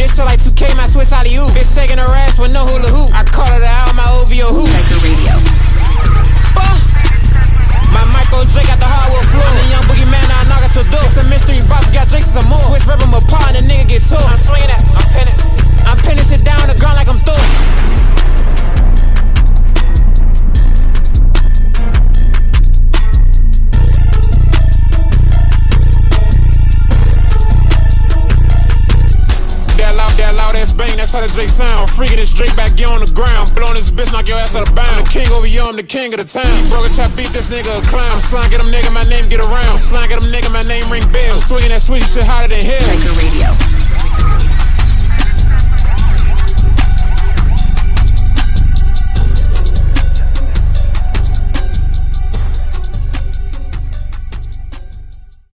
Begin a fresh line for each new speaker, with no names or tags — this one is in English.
This shit like 2K, my Swiss out of you. Bitch shaking her ass with no hula hoop. I call her the out my OVO hoop.
Striker Radio.
My Michael Drake got the hardwood floor. I'm the young boogeyman, now I knock it to door. It's a mystery box, got drinks and some more. Switch rip him apart and the nigga get tore. I'm swinging that, I'm pinning shit down the ground like I'm Thor. That loud ass bang, that's how the Drake sound. I'm freaking this Drake back, get on the ground. Blowing this bitch, knock your ass out of bounds. I'm the king over you, I'm the king of the town. Broke a trap, beat this nigga a clown. I'm slime, get him nigga, my name get around. Slime, get him nigga, my name ring bells. I'm swinging that sweet shit hotter than hell.
Striker Radio.